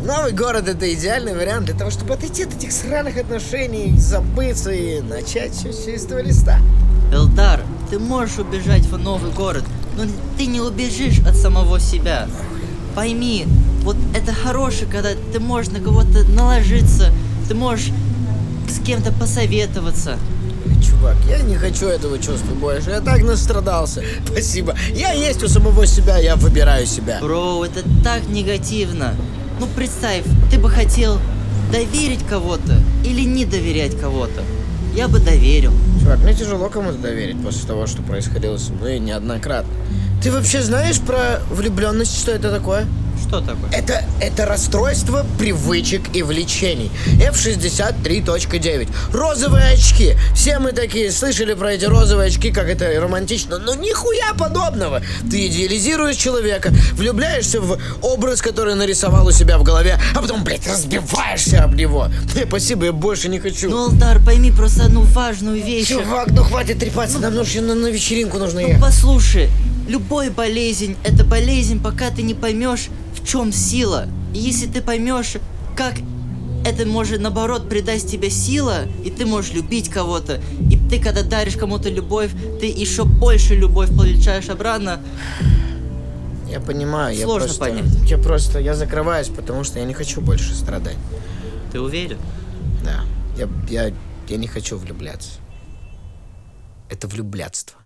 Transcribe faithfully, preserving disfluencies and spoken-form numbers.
Новый город — это идеальный вариант для того, чтобы отойти от этих сраных отношений, забыться и начать все с чистого листа. Элдар, ты можешь убежать в новый город, но ты не убежишь от самого себя. Пойми, вот это хорошее, когда ты можешь на кого-то наложиться, ты можешь с кем-то посоветоваться. Чувак, я не хочу этого чувства больше. Я так настрадался. Спасибо. Я есть у самого себя, я выбираю себя. Бро, это так негативно. Ну представь, ты бы хотел доверить кого-то или не доверять кого-то. Я бы доверил. Чувак, мне тяжело кому-то доверить после того, что происходило со мной неоднократно. Ты вообще знаешь про влюбленность, что это такое? Что такое? Это, это расстройство привычек и влечений. эф шестьдесят три точка девять. Розовые очки. Все мы такие слышали про эти розовые очки, как это романтично. Но нихуя подобного. Ты идеализируешь человека, влюбляешься в образ, который нарисовал у себя в голове, а потом, блядь, разбиваешься об него. Э, спасибо, я больше не хочу. Ну, Элдар, пойми просто одну важную вещь. Чувак, ну хватит трепаться, нам нужно на, на вечеринку нужно Ну, ехать. послушай, любая болезнь — это болезнь, пока ты не поймешь, в чем сила. И если ты поймешь, как это может, наоборот, придать тебе сила, и ты можешь любить кого-то, и ты, когда даришь кому-то любовь, ты еще больше любовь получаешь обратно. Я понимаю, я Сложно просто... понять. Я просто, я закрываюсь, потому что я не хочу больше страдать. Ты уверен? Да, я, я, я не хочу влюбляться. Это влюблятство.